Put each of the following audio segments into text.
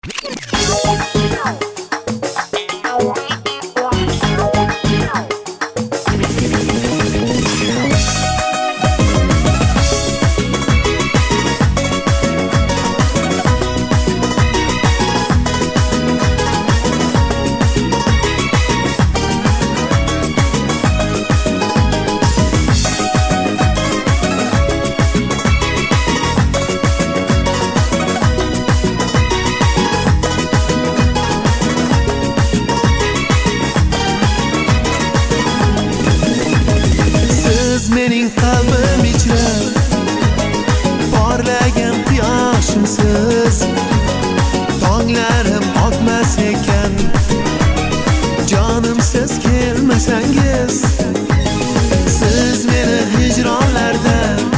Mening qalbim ichra porlagan quyoshimsiz, tonglarim otmas ekan jonimsiz kelmasangiz. Siz meni hijronlarda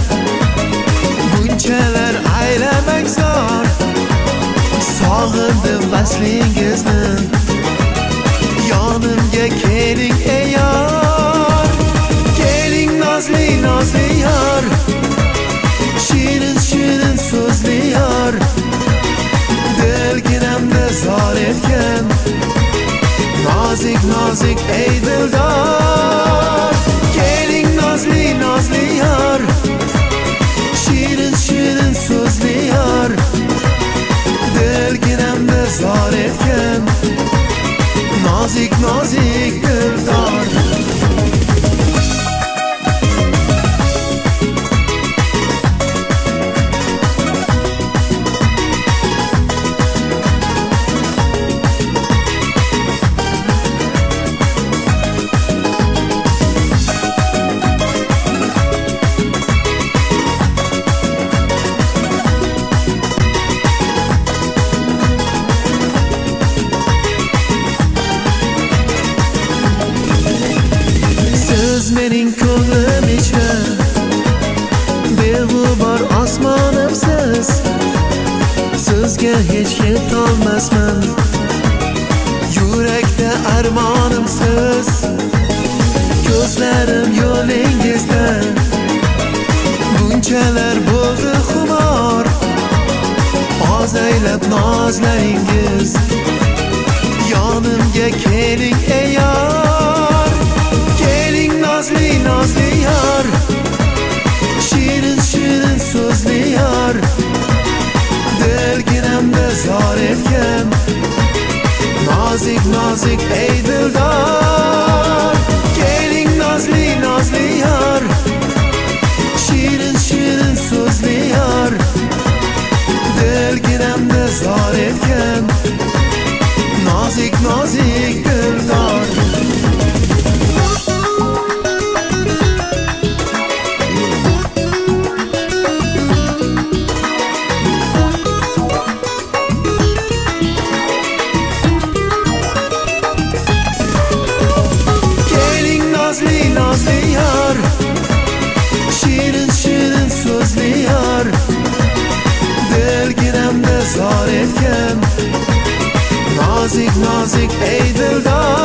bunchalar aylamak zor, sog'indim vaslingizni, yonimga keling ey yor. Nozli nozli yor, shirin shirin so'zli yor, dilginamda zor etgan nozik nozik ey dildor. Keling nozli nozli yor, shirin shirin so'zli yor, dilginamda zor etgan nozik nozik dildor. Mening ko'nglim ichra beg'ubor osmonimsiz, sizga hech yetolmasman, yurakda armonimsiz. Ko'zlarim yo'lingizda bunchalar bo'ldi xumor, ozaylab nozlaringiz, yonimga keling ey yor. Keling nozli nozli yor, shirin shirin so'zli yor, dilginamda zor etgan nozik nozik ey dildor. Keling nozli nozli yor, shirin shirin so'zli yor, dilginamda zor etgan nozik nozik dildor. Nozli yor, shirin shirin so'zli yor, dilginamda zor etgan nozik nozik ey dildor.